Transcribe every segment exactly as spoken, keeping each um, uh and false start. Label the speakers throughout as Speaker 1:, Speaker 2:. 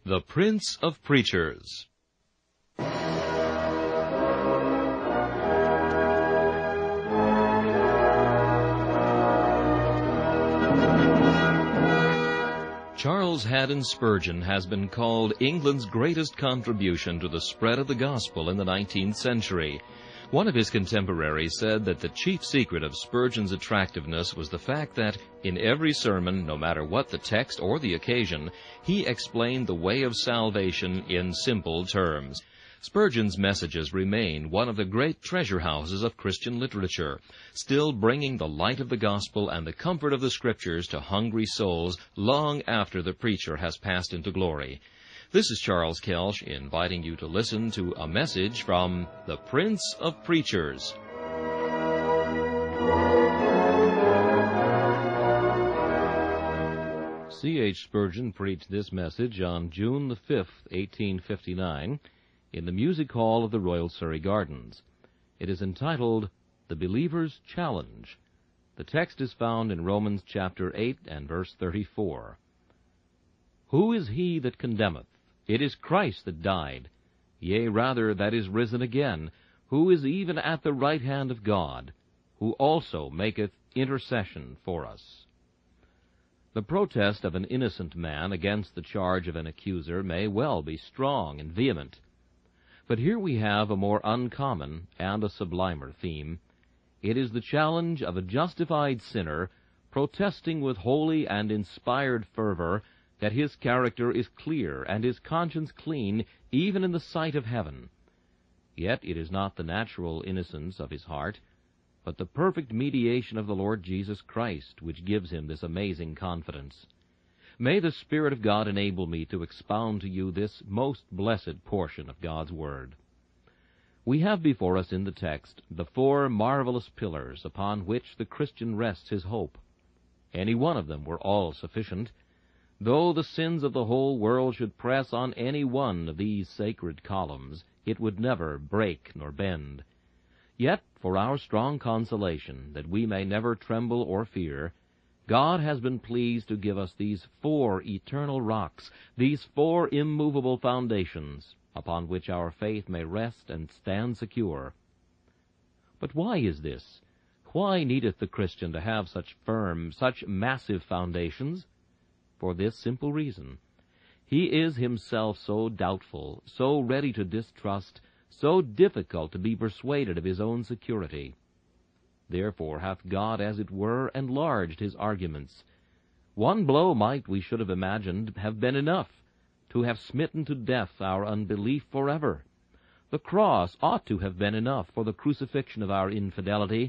Speaker 1: The Prince of Preachers. Charles Haddon Spurgeon has been called England's greatest contribution to the spread of the gospel in the nineteenth century. One of his contemporaries said that the chief secret of Spurgeon's attractiveness was the fact that, in every sermon, no matter what the text or the occasion, he explained the way of salvation in simple terms. Spurgeon's messages remain one of the great treasure houses of Christian literature, still bringing the light of the gospel and the comfort of the Scriptures to hungry souls long after the preacher has passed into glory. This is Charles Kelsch inviting you to listen to a message from the Prince of Preachers. C H Spurgeon preached this message on June the fifth, eighteen fifty-nine, in the Music Hall of the Royal Surrey Gardens. It is entitled, The Believer's Challenge. The text is found in Romans chapter eight and verse thirty-four. Who is he that condemneth? It is Christ that died, yea, rather, that is risen again, who is even at the right hand of God, who also maketh intercession for us. The protest of an innocent man against the charge of an accuser may well be strong and vehement. But here we have a more uncommon and a sublimer theme. It is the challenge of a justified sinner protesting with holy and inspired fervor that his character is clear and his conscience clean even in the sight of heaven. Yet it is not the natural innocence of his heart, but the perfect mediation of the Lord Jesus Christ which gives him this amazing confidence. May the Spirit of God enable me to expound to you this most blessed portion of God's Word. We have before us in the text the four marvelous pillars upon which the Christian rests his hope. Any one of them were all sufficient. Though the sins of the whole world should press on any one of these sacred columns, it would never break nor bend. Yet, for our strong consolation, that we may never tremble or fear, God has been pleased to give us these four eternal rocks, these four immovable foundations, upon which our faith may rest and stand secure. But why is this? Why needeth the Christian to have such firm, such massive foundations? For this simple reason. He is himself so doubtful, so ready to distrust, so difficult to be persuaded of his own security. Therefore hath God, as it were, enlarged his arguments. One blow might, we should have imagined, have been enough to have smitten to death our unbelief forever. The cross ought to have been enough for the crucifixion of our infidelity.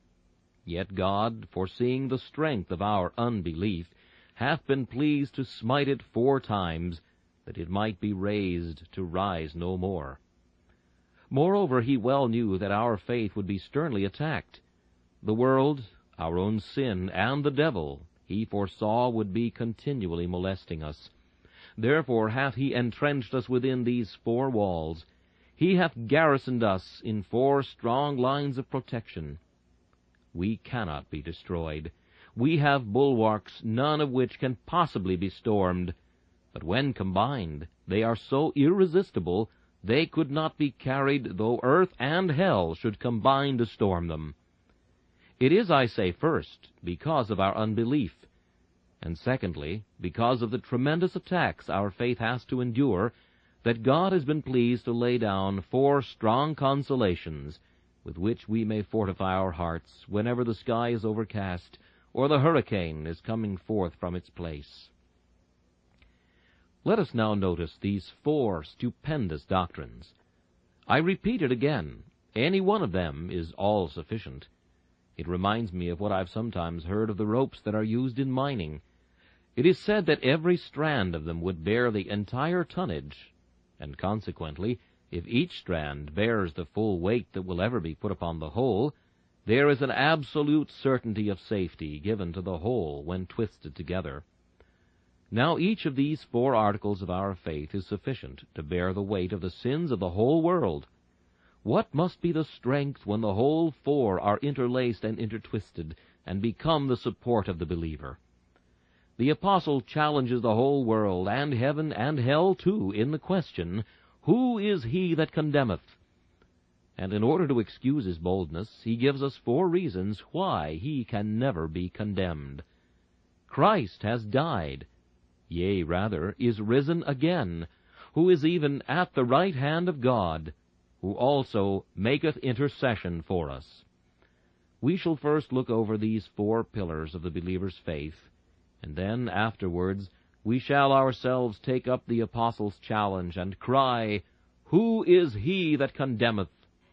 Speaker 1: Yet God, foreseeing the strength of our unbelief, hath been pleased to smite it four times, that it might be raised to rise no more. Moreover, he well knew that our faith would be sternly attacked. The world, our own sin, and the devil, he foresaw would be continually molesting us. Therefore hath he entrenched us within these four walls. He hath garrisoned us in four strong lines of protection. We cannot be destroyed. We have bulwarks, none of which can possibly be stormed. But when combined, they are so irresistible, they could not be carried, though earth and hell should combine to storm them. It is, I say, first, because of our unbelief, and secondly, because of the tremendous attacks our faith has to endure, that God has been pleased to lay down four strong consolations, with which we may fortify our hearts whenever the sky is overcast, or the hurricane is coming forth from its place. Let us now notice these four stupendous doctrines. I repeat it again. Any one of them is all sufficient. It reminds me of what I've sometimes heard of the ropes that are used in mining. It is said that every strand of them would bear the entire tonnage, and consequently, if each strand bears the full weight that will ever be put upon the whole, there is an absolute certainty of safety given to the whole when twisted together. Now each of these four articles of our faith is sufficient to bear the weight of the sins of the whole world. What must be the strength when the whole four are interlaced and intertwisted, and become the support of the believer? the apostle challenges the whole world, and heaven and hell too, in the question, "Who is he that condemneth?" And in order to excuse his boldness, he gives us four reasons why he can never be condemned. Christ has died, yea, rather, is risen again, who is even at the right hand of God, who also maketh intercession for us. We shall first look over these four pillars of the believer's faith, and then, afterwards, we shall ourselves take up the apostle's challenge and cry, "Who is he that condemneth?"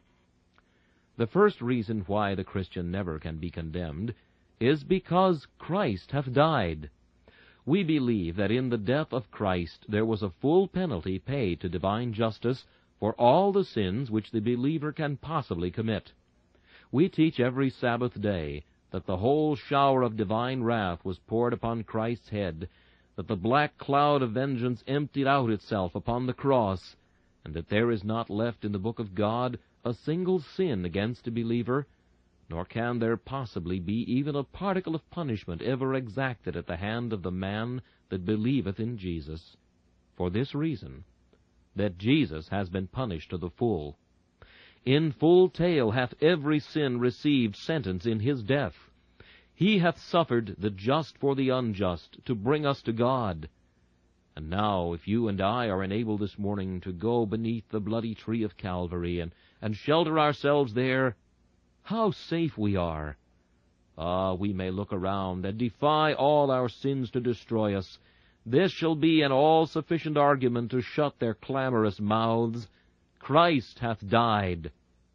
Speaker 1: The first reason why the Christian never can be condemned is because Christ hath died. We believe that in the death of Christ there was a full penalty paid to divine justice for all the sins which the believer can possibly commit. We teach every Sabbath day that the whole shower of divine wrath was poured upon Christ's head, that the black cloud of vengeance emptied out itself upon the cross, and that there is not left in the book of God a single sin against a believer, nor can there possibly be even a particle of punishment ever exacted at the hand of the man that believeth in Jesus, for this reason, that Jesus has been punished to the full. In full tale hath every sin received sentence in his death. He hath suffered the just for the unjust, to bring us to God. And now, if you and I are enabled this morning to go beneath the bloody tree of Calvary, and, and shelter ourselves there, how safe we are! Ah, we may look around, and defy all our sins to destroy us. This shall be an all-sufficient argument to shut their clamorous mouths. Christ hath died.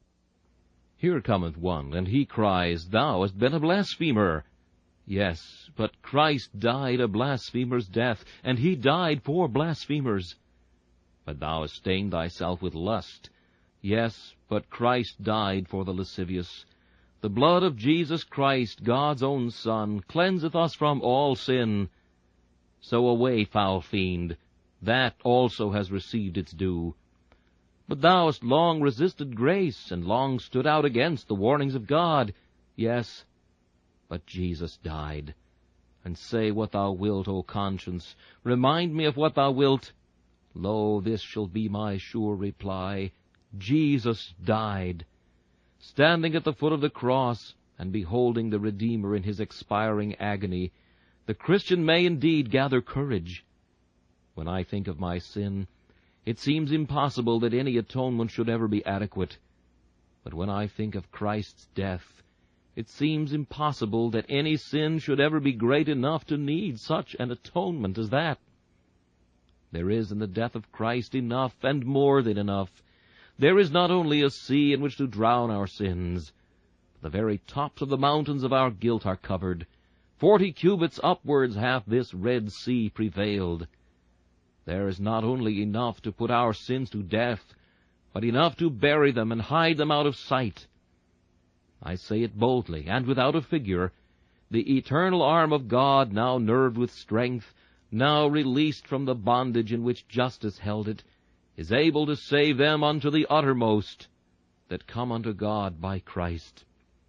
Speaker 1: Here cometh one, and he cries, "Thou hast been a blasphemer." Yes, but Christ died a blasphemer's death, and he died for blasphemers. But thou hast stained thyself with lust. Yes, but Christ died for the lascivious. The blood of Jesus Christ, God's own Son, cleanseth us from all sin. So away, foul fiend, that also has received its due. But thou hast long resisted grace, and long stood out against the warnings of God. Yes, but Jesus died. And say what thou wilt, O conscience, remind me of what thou wilt. Lo, this shall be my sure reply. Jesus died. Standing at the foot of the cross, and beholding the Redeemer in his expiring agony, the Christian may indeed gather courage. When I think of my sin, it seems impossible that any atonement should ever be adequate. But when I think of Christ's death, it seems impossible that any sin should ever be great enough to need such an atonement as that. There is in the death of Christ enough, and more than enough. There is not only a sea in which to drown our sins, but the very tops of the mountains of our guilt are covered. Forty cubits upwards hath this Red Sea prevailed. There is not only enough to put our sins to death, but enough to bury them and hide them out of sight. I say it boldly, and without a figure, the eternal arm of God, now nerved with strength, now released from the bondage in which justice held it, is able to save them unto the uttermost that come unto God by Christ.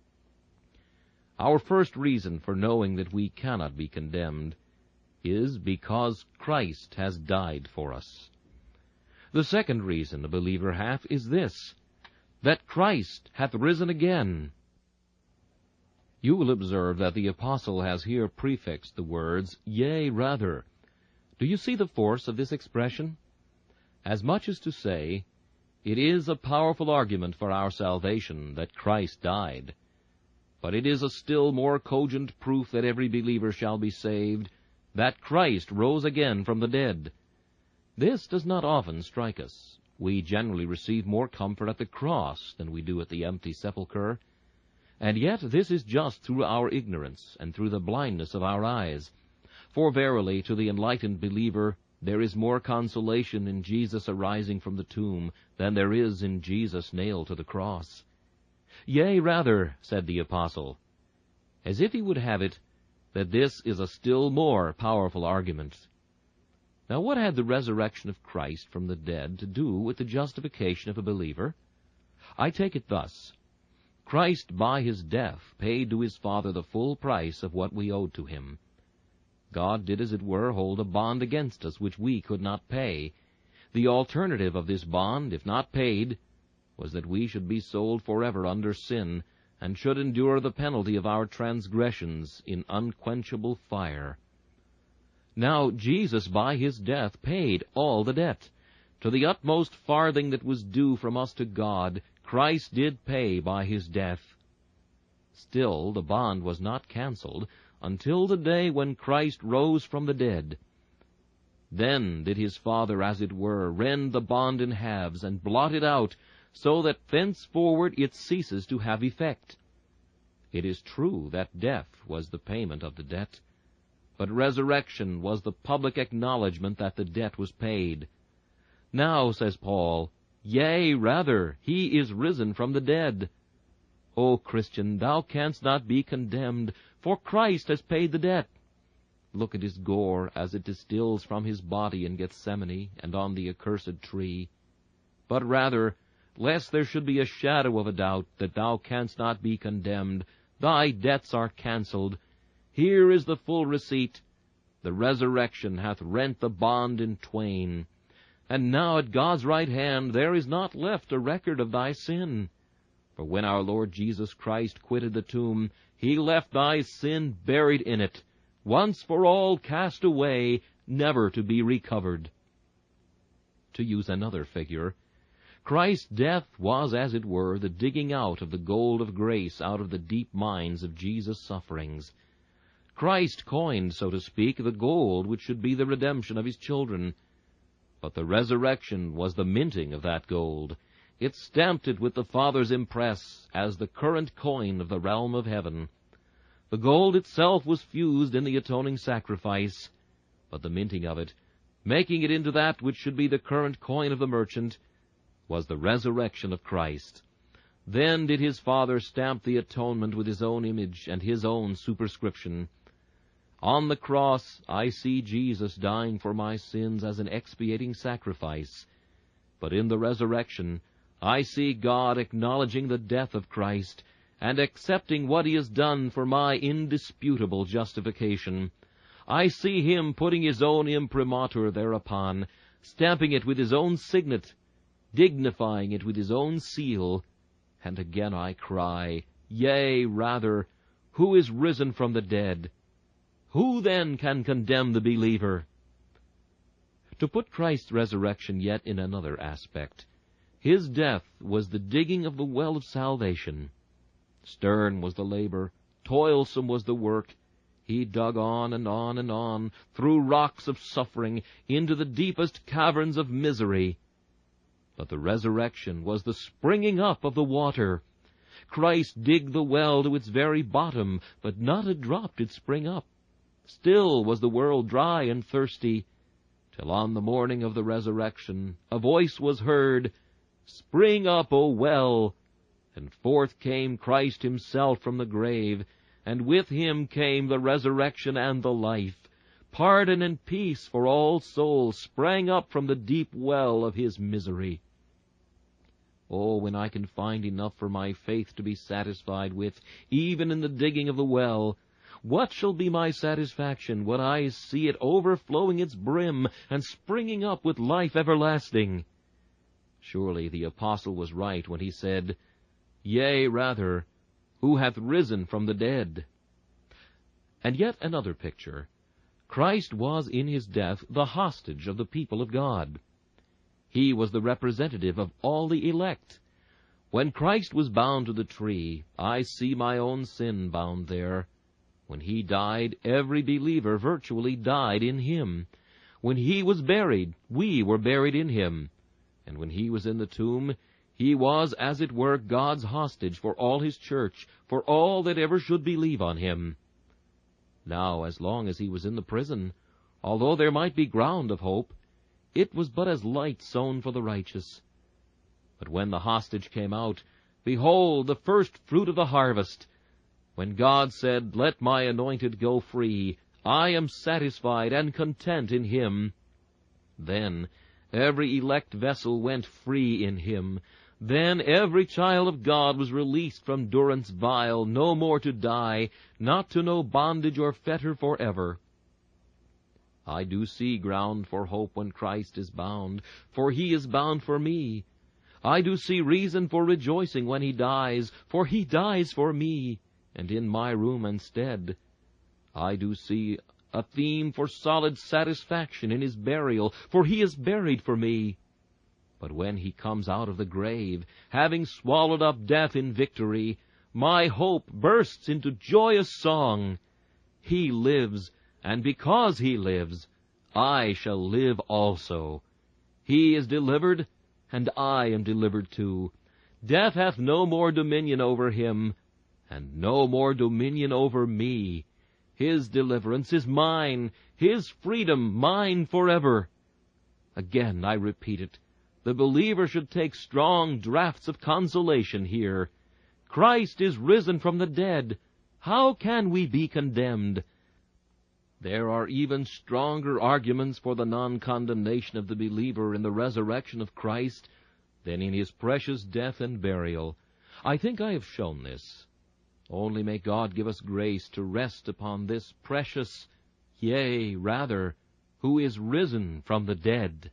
Speaker 1: Our first reason for knowing that we cannot be condemned is because Christ has died for us. The second reason a believer hath is this, that Christ hath risen again. You will observe that the apostle has here prefixed the words, "Yea, rather." Do you see the force of this expression? As much as to say, it is a powerful argument for our salvation that Christ died, but it is a still more cogent proof that every believer shall be saved, that Christ rose again from the dead. This does not often strike us. We generally receive more comfort at the cross than we do at the empty sepulchre. And yet this is just through our ignorance and through the blindness of our eyes. For verily, to the enlightened believer, there is more consolation in Jesus arising from the tomb than there is in Jesus nailed to the cross. Yea, rather, said the apostle, as if he would have it that this is a still more powerful argument. Now what had the resurrection of Christ from the dead to do with the justification of a believer? I take it thus. Christ by his death paid to his Father the full price of what we owed to him. God did, as it were, hold a bond against us which we could not pay. The alternative of this bond, if not paid, was that we should be sold forever under sin, and should endure the penalty of our transgressions in unquenchable fire. Now Jesus by his death paid all the debt. To the utmost farthing that was due from us to God, Christ did pay by his death. Still the bond was not cancelled until the day when Christ rose from the dead. Then did his Father, as it were, rend the bond in halves and blot it out, so that thenceforward it ceases to have effect. It is true that death was the payment of the debt, but resurrection was the public acknowledgment that the debt was paid. Now, says Paul, yea, rather, he is risen from the dead. O Christian, thou canst not be condemned, for Christ has paid the debt. Look at his gore as it distills from his body in Gethsemane and on the accursed tree. But rather, lest there should be a shadow of a doubt that thou canst not be condemned, thy debts are cancelled. Here is the full receipt. The resurrection hath rent the bond in twain. And now at God's right hand there is not left a record of thy sin. For when our Lord Jesus Christ quitted the tomb, he left thy sin buried in it, once for all cast away, never to be recovered. To use another figure, Christ's death was, as it were, the digging out of the gold of grace out of the deep mines of Jesus' sufferings. Christ coined, so to speak, the gold which should be the redemption of his children. But the resurrection was the minting of that gold. It stamped it with the Father's impress as the current coin of the realm of heaven. The gold itself was fused in the atoning sacrifice, but the minting of it, making it into that which should be the current coin of the merchant, was the resurrection of Christ. Then did his Father stamp the atonement with his own image and his own superscription. On the cross I see Jesus dying for my sins as an expiating sacrifice, but in the resurrection I see God acknowledging the death of Christ and accepting what he has done for my indisputable justification. I see him putting his own imprimatur thereupon, stamping it with his own signet, dignifying it with his own seal, and again I cry, yea, rather, who is risen from the dead? Who then can condemn the believer? To put Christ's resurrection yet in another aspect, his death was the digging of the well of salvation. Stern was the labor, toilsome was the work. He dug on and on and on, through rocks of suffering, into the deepest caverns of misery. But the resurrection was the springing up of the water. Christ digged the well to its very bottom, but not a drop did spring up. Still was the world dry and thirsty, till on the morning of the resurrection a voice was heard, Spring up, O well! And forth came Christ himself from the grave, and with him came the resurrection and the life. Pardon and peace for all souls sprang up from the deep well of his misery. Oh, when I can find enough for my faith to be satisfied with, even in the digging of the well, what shall be my satisfaction when I see it overflowing its brim and springing up with life everlasting? Surely the apostle was right when he said, Yea, rather, who hath risen from the dead? And yet another picture. Christ was in his death the hostage of the people of God. He was the representative of all the elect. When Christ was bound to the tree, I see my own sin bound there. When he died, every believer virtually died in him. When he was buried, we were buried in him. And when he was in the tomb, he was, as it were, God's hostage for all his church, for all that ever should believe on him. Now, as long as he was in the prison, although there might be ground of hope, it was but as light sown for the righteous. But when the hostage came out, behold, the first fruit of the harvest, when God said, Let my anointed go free, I am satisfied and content in him. Then every elect vessel went free in him. Then every child of God was released from durance vile, no more to die, not to know bondage or fetter forever. I do see ground for hope when Christ is bound, for he is bound for me. I do see reason for rejoicing when he dies, for he dies for me, and in my room and stead. I do see a theme for solid satisfaction in his burial, for he is buried for me. But when he comes out of the grave, having swallowed up death in victory, my hope bursts into joyous song. He lives, and because he lives, I shall live also. He is delivered, and I am delivered too. Death hath no more dominion over him, and no more dominion over me. His deliverance is mine, his freedom mine forever. Again I repeat it, the believer should take strong draughts of consolation here. Christ is risen from the dead. How can we be condemned? There are even stronger arguments for the non-condemnation of the believer in the resurrection of Christ than in his precious death and burial. I think I have shown this. Only may God give us grace to rest upon this precious, yea, rather, who is risen from the dead.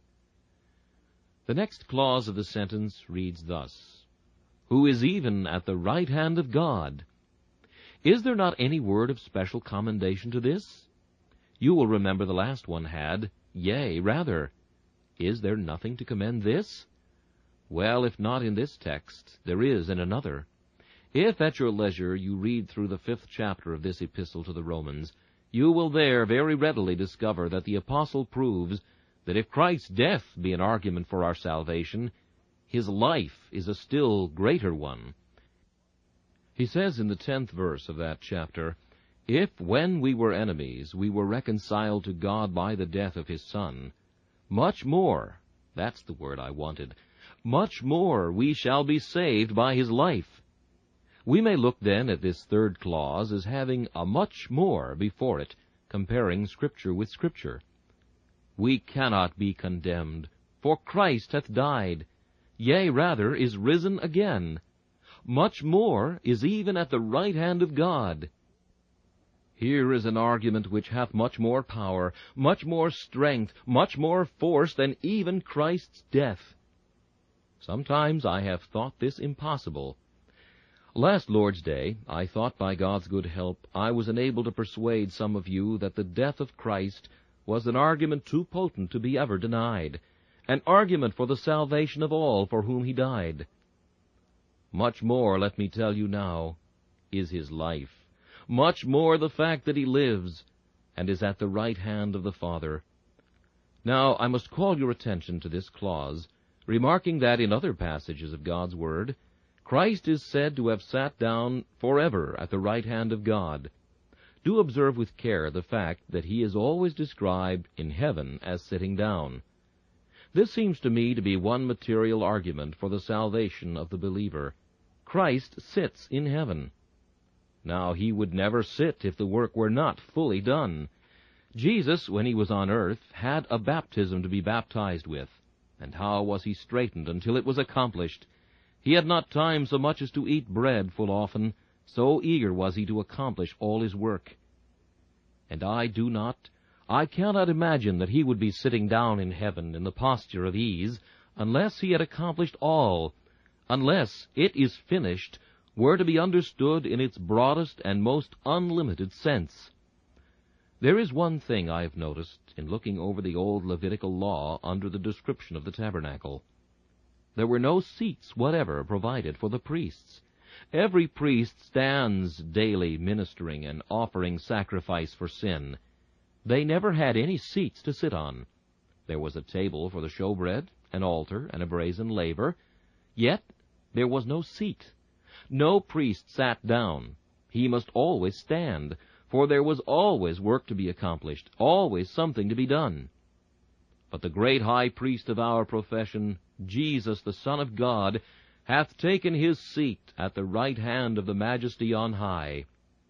Speaker 1: The next clause of the sentence reads thus, who is even at the right hand of God. Is there not any word of special commendation to this? You will remember the last one had, yea, rather. Is there nothing to commend this? Well, if not in this text, there is in another. If at your leisure you read through the fifth chapter of this epistle to the Romans, you will there very readily discover that the apostle proves that if Christ's death be an argument for our salvation, his life is a still greater one. He says in the tenth verse of that chapter, if when we were enemies we were reconciled to God by the death of his Son, much more, that's the word I wanted, much more we shall be saved by his life. We may look then at this third clause as having a much more before it, comparing Scripture with Scripture. We cannot be condemned, for Christ hath died, yea, rather, is risen again. Much more is even at the right hand of God. Here is an argument which hath much more power, much more strength, much more force than even Christ's death. Sometimes I have thought this impossible. Last Lord's Day, I thought by God's good help I was enabled to persuade some of you that the death of Christ was an argument too potent to be ever denied, an argument for the salvation of all for whom he died. Much more, let me tell you now, is his life. Much more the fact that he lives, and is at the right hand of the Father. Now, I must call your attention to this clause, remarking that in other passages of God's Word, Christ is said to have sat down forever at the right hand of God. Do observe with care the fact that he is always described in heaven as sitting down. This seems to me to be one material argument for the salvation of the believer. Christ sits in heaven. Now, he would never sit if the work were not fully done. Jesus, when he was on earth, had a baptism to be baptized with. And how was he straitened until it was accomplished? He had not time so much as to eat bread full often, so eager was he to accomplish all his work. And I do not, I cannot imagine that he would be sitting down in heaven in the posture of ease, unless he had accomplished all, unless it is finished were to be understood in its broadest and most unlimited sense. There is one thing I have noticed in looking over the old Levitical law under the description of the tabernacle. There were no seats whatever provided for the priests. Every priest stands daily ministering and offering sacrifice for sin. They never had any seats to sit on. There was a table for the showbread, an altar, and a brazen laver, yet there was no seat. No priest sat down. He must always stand, for there was always work to be accomplished, always something to be done. But the great high priest of our profession, Jesus, the Son of God, hath taken his seat at the right hand of the Majesty on high.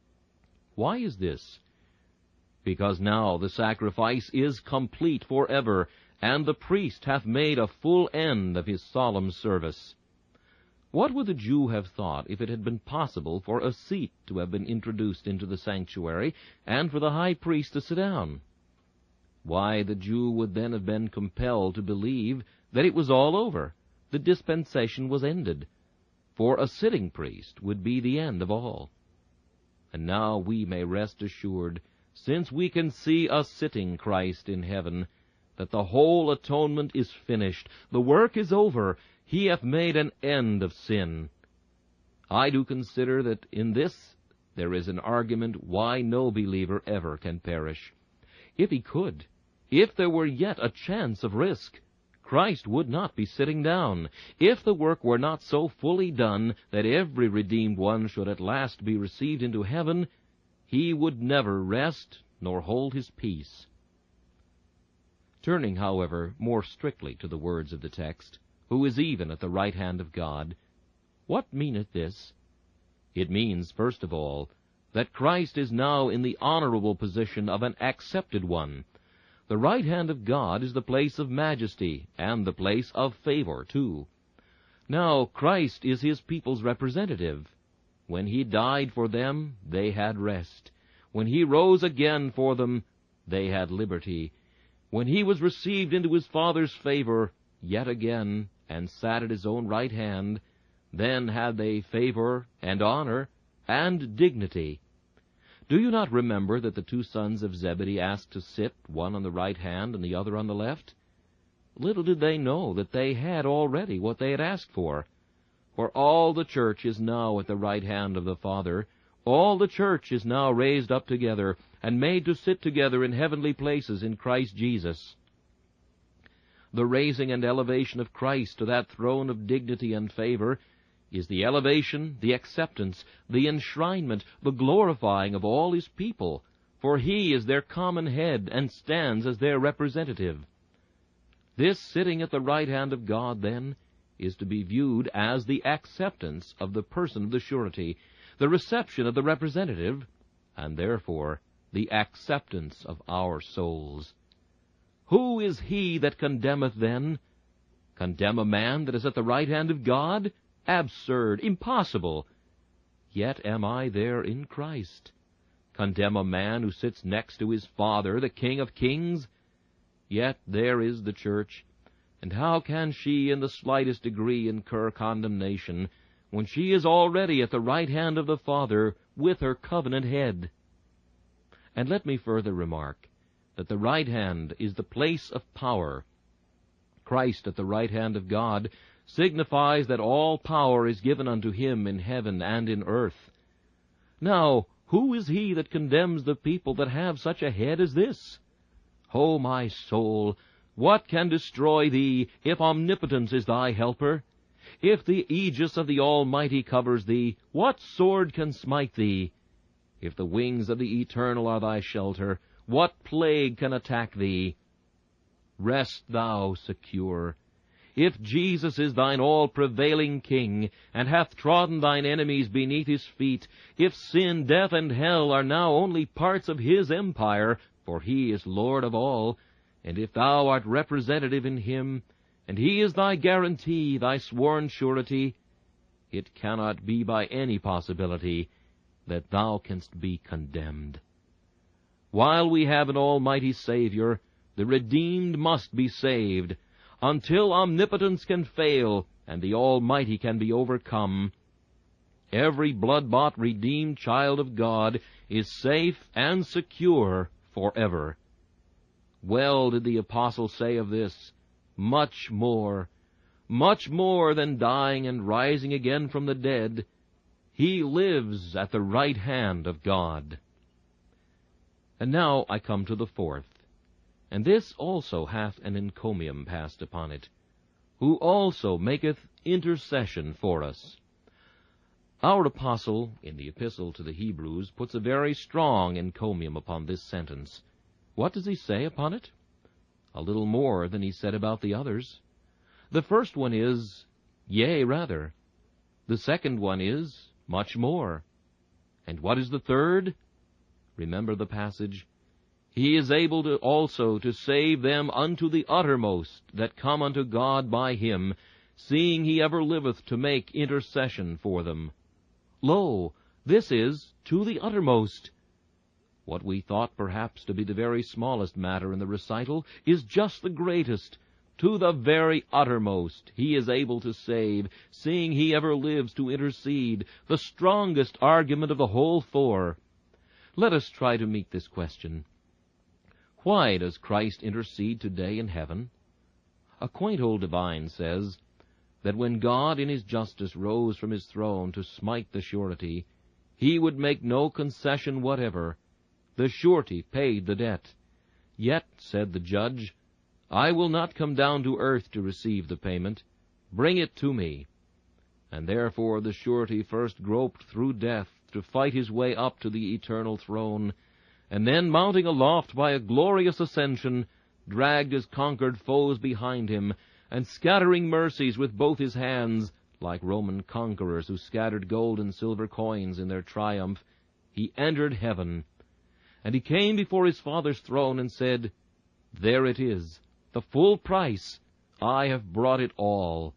Speaker 1: Why is this? Because now the sacrifice is complete forever, and the priest hath made a full end of his solemn service. What would the Jew have thought if it had been possible for a seat to have been introduced into the sanctuary, and for the high priest to sit down? Why, the Jew would then have been compelled to believe that it was all over, the dispensation was ended, for a sitting priest would be the end of all. And now we may rest assured, since we can see a sitting Christ in heaven, that the whole atonement is finished, the work is over, he hath made an end of sin. I do consider that in this there is an argument why no believer ever can perish. If he could, if there were yet a chance of risk, Christ would not be sitting down. If the work were not so fully done that every redeemed one should at last be received into heaven, he would never rest nor hold his peace. Turning, however, more strictly to the words of the text, who is even at the right hand of God, what meaneth this? It means, first of all, that Christ is now in the honorable position of an accepted one. The right hand of God is the place of majesty, and the place of favor, too. Now, Christ is his people's representative. When he died for them, they had rest. When he rose again for them, they had liberty. When he was received into his Father's favor, yet again, and sat at his own right hand, then had they favor and honor and dignity. Do you not remember that the two sons of Zebedee asked to sit, one on the right hand and the other on the left? Little did they know that they had already what they had asked for. For all the church is now at the right hand of the Father. All the church is now raised up together and made to sit together in heavenly places in Christ Jesus. The raising and elevation of Christ to that throne of dignity and favor is the elevation, the acceptance, the enshrinement, the glorifying of all his people, for he is their common head and stands as their representative. This sitting at the right hand of God, then, is to be viewed as the acceptance of the person of the surety, the reception of the representative, and therefore the acceptance of our souls. Who is he that condemneth then? Condemn a man that is at the right hand of God? Absurd, impossible. Yet am I there in Christ. Condemn a man who sits next to his Father, the King of kings? Yet there is the church, and how can she in the slightest degree incur condemnation, when she is already at the right hand of the Father with her covenant head? And let me further remark that the right hand is the place of power. Christ at the right hand of God signifies that all power is given unto him in heaven and in earth. Now, who is he that condemns the people that have such a head as this? O my soul, what can destroy thee, if omnipotence is thy helper? If the aegis of the Almighty covers thee, what sword can smite thee? If the wings of the Eternal are thy shelter, what plague can attack thee? Rest thou secure. If Jesus is thine all-prevailing King, and hath trodden thine enemies beneath his feet, if sin, death, and hell are now only parts of his empire, for he is Lord of all, and if thou art representative in him, and he is thy guarantee, thy sworn surety, it cannot be by any possibility that thou canst be condemned. While we have an almighty Savior, the redeemed must be saved. Until omnipotence can fail, and the Almighty can be overcome, every blood-bought, redeemed child of God is safe and secure forever. Well did the apostle say of this, much more, much more than dying and rising again from the dead, he lives at the right hand of God. And now I come to the fourth. And this also hath an encomium passed upon it, who also maketh intercession for us. Our apostle, in the epistle to the Hebrews, puts a very strong encomium upon this sentence. What does he say upon it? A little more than he said about the others. The first one is, yea, rather. The second one is, much more. And what is the third? Remember the passage. He is able to also to save them unto the uttermost that come unto God by him, seeing he ever liveth to make intercession for them. Lo, this is to the uttermost. What we thought perhaps to be the very smallest matter in the recital is just the greatest. To the very uttermost he is able to save, seeing he ever lives to intercede, the strongest argument of the whole four. Let us try to meet this question. Why does Christ intercede today in heaven? A quaint old divine says that when God in his justice rose from his throne to smite the surety, he would make no concession whatever. The surety paid the debt. Yet, said the judge, I will not come down to earth to receive the payment. Bring it to me. And therefore the surety first groped through death to fight his way up to the eternal throne, and then, mounting aloft by a glorious ascension, dragged his conquered foes behind him, and scattering mercies with both his hands, like Roman conquerors who scattered gold and silver coins in their triumph, he entered heaven. And he came before his Father's throne and said, There it is, the full price. I have brought it all.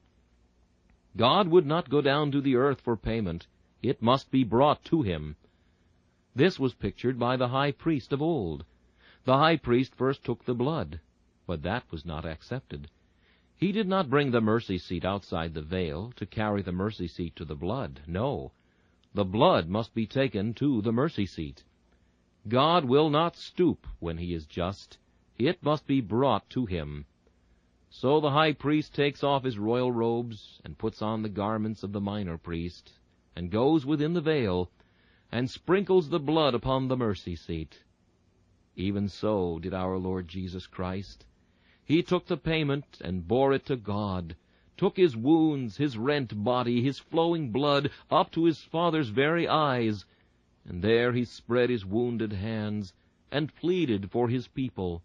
Speaker 1: God would not go down to the earth for payment. It must be brought to him. This was pictured by the high priest of old. The high priest first took the blood, but that was not accepted. He did not bring the mercy seat outside the veil to carry the mercy seat to the blood. No, the blood must be taken to the mercy seat. God will not stoop when he is just. It must be brought to him. So the high priest takes off his royal robes and puts on the garments of the minor priest, and goes within the veil, and sprinkles the blood upon the mercy seat. Even so did our Lord Jesus Christ. He took the payment and bore it to God, took his wounds, his rent body, his flowing blood, up to his Father's very eyes, and there he spread his wounded hands, and pleaded for his people.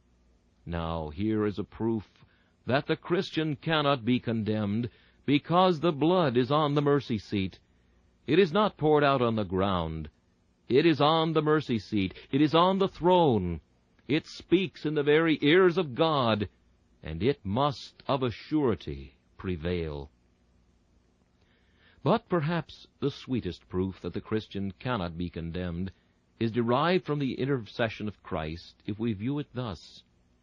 Speaker 1: Now here is a proof that the Christian cannot be condemned, because the blood is on the mercy seat. It is not poured out on the ground. It is on the mercy seat. It is on the throne. It speaks in the very ears of God, and it must of a surety prevail. But perhaps the sweetest proof that the Christian cannot be condemned is derived from the intercession of Christ, if we view it thus.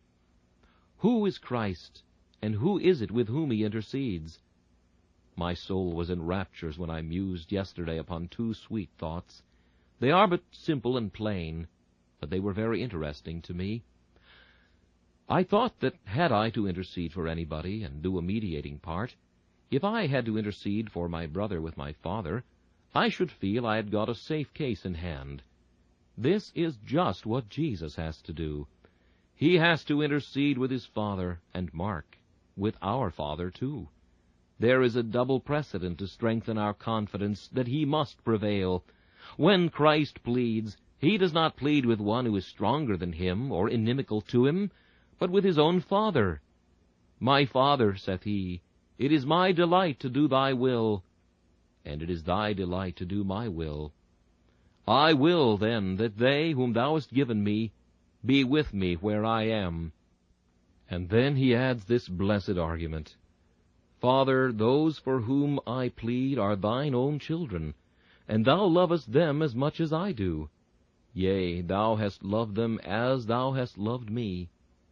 Speaker 1: Who is Christ, and who is it with whom he intercedes? My soul was in raptures when I mused yesterday upon two sweet thoughts. They are but simple and plain, but they were very interesting to me. I thought that had I to intercede for anybody and do a mediating part, if I had to intercede for my brother with my Father, I should feel I had got a safe case in hand. This is just what Jesus has to do. He has to intercede with his Father, and mark, with our Father too. There is a double precedent to strengthen our confidence that he must prevail. When Christ pleads, he does not plead with one who is stronger than him or inimical to him, but with his own Father. My Father, saith he, it is my delight to do thy will, and it is thy delight to do my will. I will, then, that they whom thou hast given me be with me where I am. And then he adds this blessed argument. Father, those for whom I plead are thine own children, and thou lovest them as much as I do. Yea, thou hast loved them as thou hast loved me.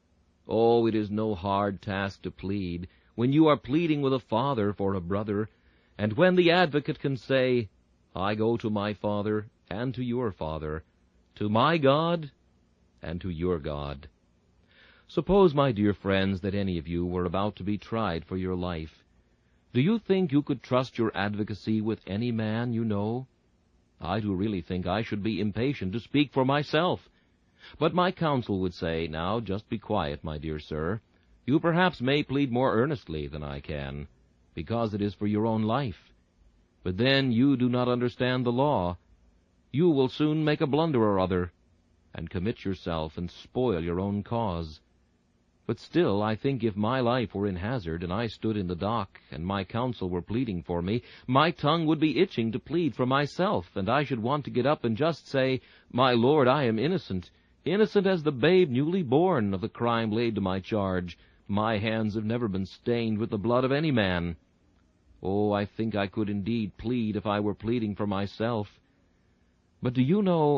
Speaker 1: Oh, it is no hard task to plead, when you are pleading with a father for a brother, and when the advocate can say, I go to my Father and to your Father, to my God and to your God. Suppose, my dear friends, that any of you were about to be tried for your life. Do you think you could trust your advocacy with any man you know? I do really think I should be impatient to speak for myself. But my counsel would say, now, just be quiet, my dear sir. You perhaps may plead more earnestly than I can, because it is for your own life. But then you do not understand the law. You will soon make a blunder or other, and commit yourself and spoil your own cause. But still, I think if my life were in hazard, and I stood in the dock, and my counsel were pleading for me, my tongue would be itching to plead for myself, and I should want to get up and just say, My Lord, I am innocent, innocent as the babe newly born of the crime laid to my charge. My hands have never been stained with the blood of any man. Oh, I think I could indeed plead if I were pleading for myself. But do you know,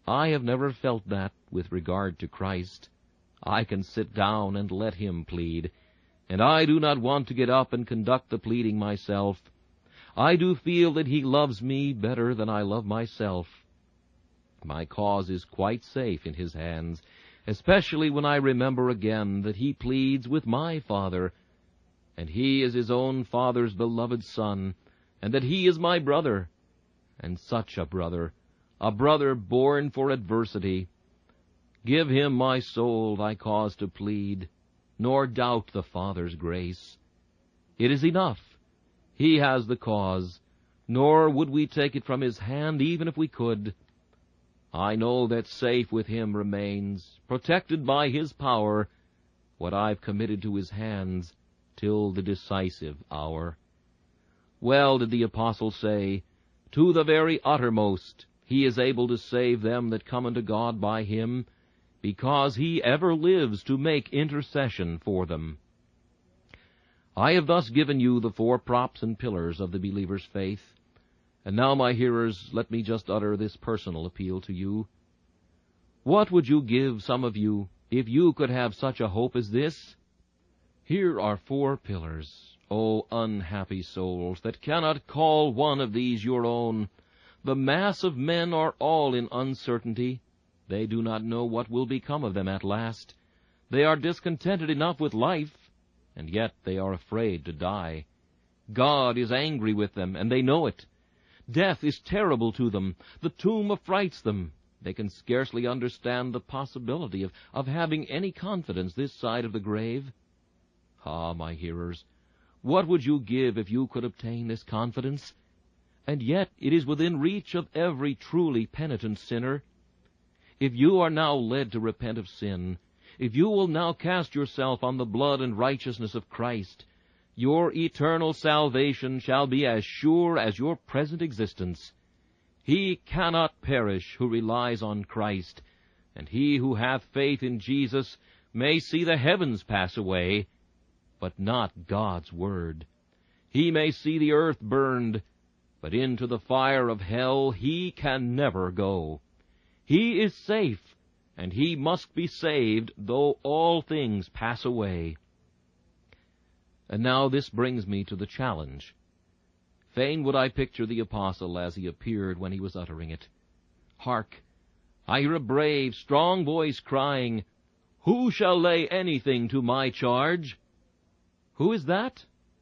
Speaker 1: I have never felt that with regard to Christ. I can sit down and let him plead, and I do not want to get up and conduct the pleading myself. I do feel that he loves me better than I love myself. My cause is quite safe in his hands, especially when I remember again that he pleads with my Father, and he is his own Father's beloved Son, and that he is my brother, and such a brother, a brother born for adversity. Give him my soul thy cause to plead, nor doubt the Father's grace. It is enough. He has the cause, nor would we take it from his hand even if we could. I know that safe with him remains, protected by his power, what I've committed to his hands till the decisive hour. Well did the apostle say, to the very uttermost he is able to save them that come unto God by him, because he ever lives to make intercession for them. I have thus given you the four props and pillars of the believer's faith. And now, my hearers, let me just utter this personal appeal to you. What would you give, some of you, if you could have such a hope as this? Here are four pillars, O unhappy souls, that cannot call one of these your own. The mass of men are all in uncertainty. They do not know what will become of them at last. They are discontented enough with life, and yet they are afraid to die. God is angry with them, and they know it. Death is terrible to them. The tomb affrights them. They can scarcely understand the possibility of, of having any confidence this side of the grave. Ah, my hearers, what would you give if you could obtain this confidence? And yet it is within reach of every truly penitent sinner. If you are now led to repent of sin, if you will now cast yourself on the blood and righteousness of Christ, your eternal salvation shall be as sure as your present existence. He cannot perish who relies on Christ, and he who hath faith in Jesus may see the heavens pass away, but not God's word. He may see the earth burned, but into the fire of hell he can never go. He is safe, and he must be saved, though all things pass away. And now this brings me to the challenge. Fain would I picture the apostle as he appeared when he was uttering it. Hark! I hear a brave, strong voice crying, Who shall lay anything to my charge? Who is that?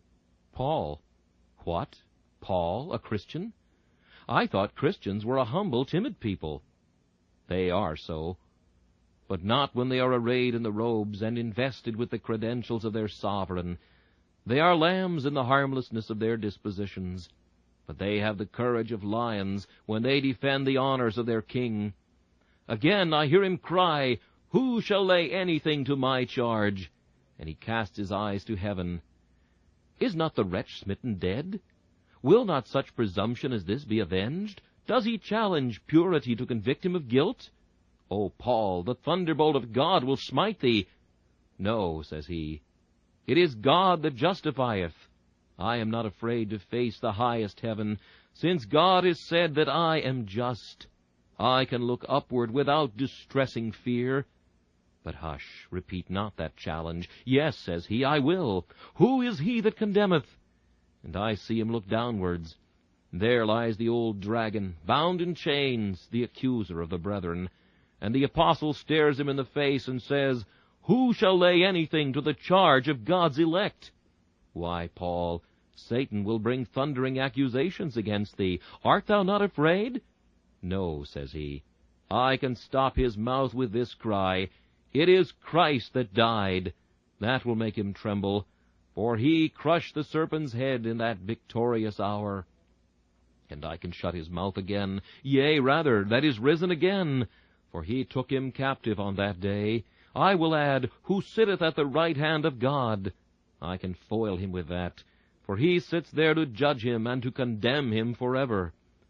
Speaker 1: Paul. What? Paul, a Christian? I thought Christians were a humble, timid people. They are so, but not when they are arrayed in the robes and invested with the credentials of their sovereign. They are lambs in the harmlessness of their dispositions, but they have the courage of lions when they defend the honors of their king. Again I hear him cry, Who shall lay anything to my charge? And he casts his eyes to heaven. Is not the wretch smitten dead? Will not such presumption as this be avenged? Does he challenge purity to convict him of guilt? O Paul, the thunderbolt of God will smite thee. No, says he, it is God that justifieth. I am not afraid to face the highest heaven, since God has said that I am just. I can look upward without distressing fear. But hush, repeat not that challenge. Yes, says he, I will. Who is he that condemneth? And I see him look downwards. There lies the old dragon, bound in chains, the accuser of the brethren. And the apostle stares him in the face and says, Who shall lay anything to the charge of God's elect? Why, Paul, Satan will bring thundering accusations against thee. Art thou not afraid? No, says he. I can stop his mouth with this cry, It is Christ that died. That will make him tremble, for he crushed the serpent's head in that victorious hour. And I can shut his mouth again, yea, rather, that is risen again, for he took him captive on that day. I will add, who sitteth at the right hand of God. I can foil him with that, for he sits there to judge him and to condemn him forever.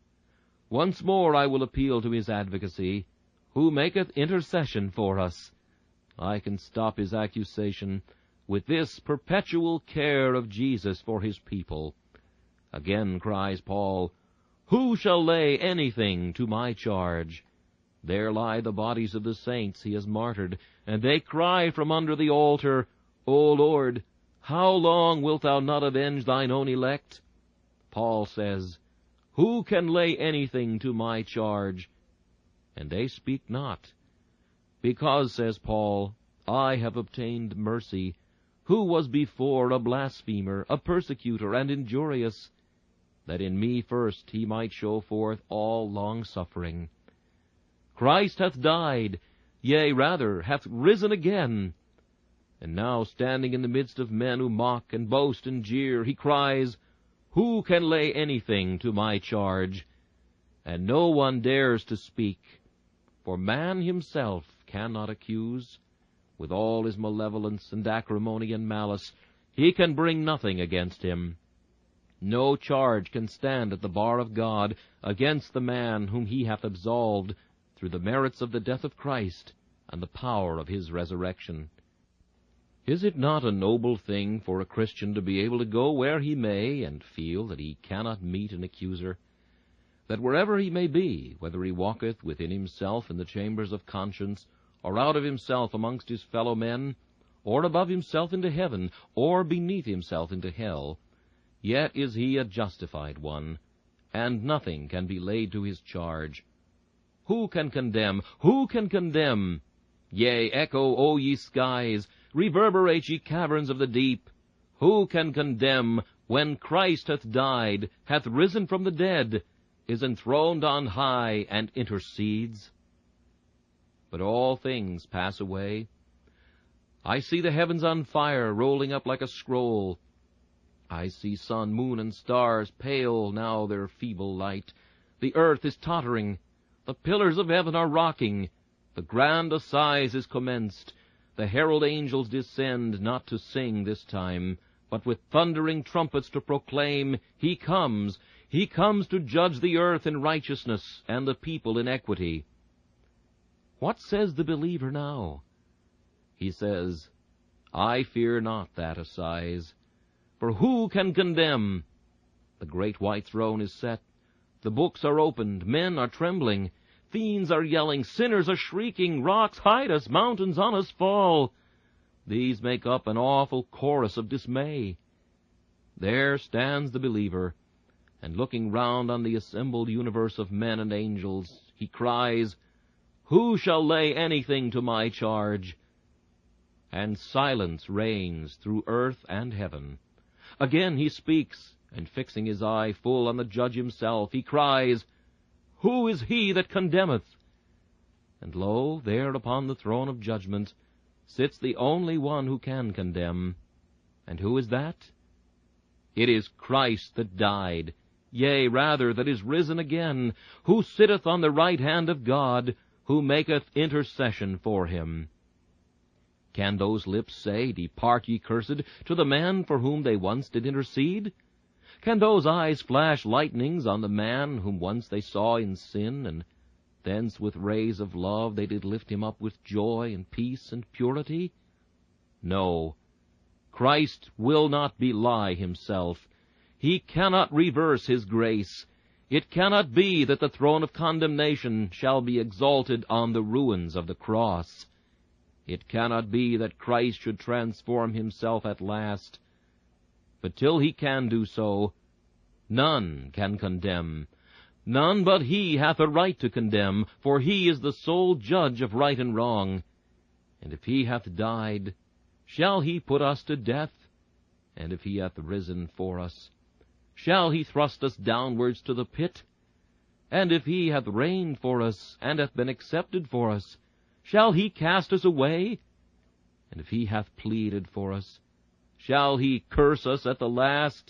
Speaker 1: Once more I will appeal to his advocacy, who maketh intercession for us. I can stop his accusation with this perpetual care of Jesus for his people. Again cries Paul, Who shall lay anything to my charge? There lie the bodies of the saints he has martyred, and they cry from under the altar, O Lord, how long wilt thou not avenge thine own elect? Paul says, Who can lay anything to my charge? And they speak not. Because, says Paul, I have obtained mercy, who was before a blasphemer, a persecutor, and injurious, that in me first he might show forth all long-suffering. Christ hath died, yea, rather, hath risen again. And now, standing in the midst of men who mock and boast and jeer, he cries, Who can lay anything to my charge? And no one dares to speak, for man himself cannot accuse. With all his malevolence and acrimony and malice, he can bring nothing against him. No charge can stand at the bar of God against the man whom he hath absolved through the merits of the death of Christ and the power of his resurrection. Is it not a noble thing for a Christian to be able to go where he may and feel that he cannot meet an accuser? That wherever he may be, whether he walketh within himself in the chambers of conscience, or out of himself amongst his fellow men, or above himself into heaven, or beneath himself into hell, yet is he a justified one, and nothing can be laid to his charge. Who can condemn? Who can condemn? Yea, echo, O ye skies, reverberate, ye caverns of the deep. Who can condemn when Christ hath died, hath risen from the dead, is enthroned on high, and intercedes? But all things pass away. I see the heavens on fire, rolling up like a scroll. I see sun, moon, and stars pale now their feeble light. The earth is tottering. The pillars of heaven are rocking. The grand assize is commenced. The herald angels descend, not to sing this time, but with thundering trumpets to proclaim, He comes, He comes to judge the earth in righteousness, and the people in equity. What says the believer now? He says, I fear not that assize, for who can condemn? The great white throne is set, the books are opened, men are trembling, fiends are yelling, sinners are shrieking, rocks hide us, mountains on us fall. These make up an awful chorus of dismay. There stands the believer, and looking round on the assembled universe of men and angels, he cries, Who shall lay anything to my charge? And silence reigns through earth and heaven. Again he speaks, and fixing his eye full on the judge himself, he cries, Who is he that condemneth? And lo, there upon the throne of judgment sits the only one who can condemn. And who is that? It is Christ that died, yea, rather, that is risen again, who sitteth on the right hand of God, who maketh intercession for him. Can those lips say, Depart, ye cursed, to the man for whom they once did intercede? Can those eyes flash lightnings on the man whom once they saw in sin, and thence with rays of love they did lift him up with joy and peace and purity? No, Christ will not belie himself. He cannot reverse his grace. It cannot be that the throne of condemnation shall be exalted on the ruins of the cross. It cannot be that Christ should transform himself at last. But till he can do so, none can condemn. None but he hath a right to condemn, for he is the sole judge of right and wrong. And if he hath died, shall he put us to death? And if he hath risen for us, shall he thrust us downwards to the pit? And if he hath reigned for us, and hath been accepted for us, shall he cast us away? And if he hath pleaded for us, shall he curse us at the last?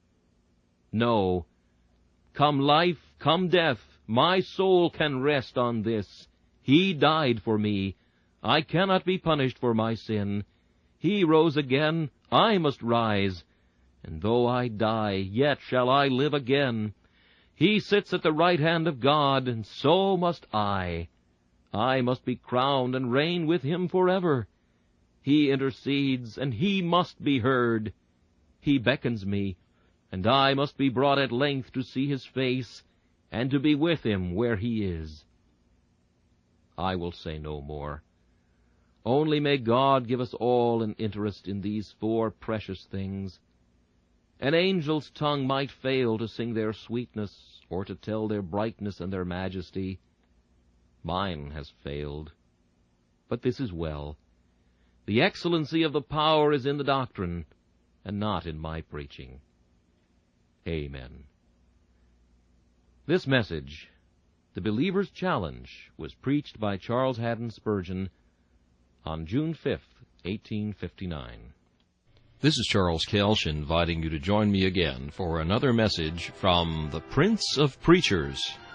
Speaker 1: No. Come life, come death, my soul can rest on this. He died for me. I cannot be punished for my sin. He rose again, I must rise. And though I die, yet shall I live again. He sits at the right hand of God, and so must I. I must be crowned and reign with him forever. He intercedes, and he must be heard. He beckons me, and I must be brought at length to see his face, and to be with him where he is. I will say no more. Only may God give us all an interest in these four precious things. An angel's tongue might fail to sing their sweetness, or to tell their brightness and their majesty. Mine has failed. But this is well. The excellency of the power is in the doctrine, and not in my preaching. Amen. This message, The Believer's Challenge, was preached by Charles Haddon Spurgeon on June fifth, eighteen fifty-nine. This is Charles Kelsch inviting you to join me again for another message from the Prince of Preachers,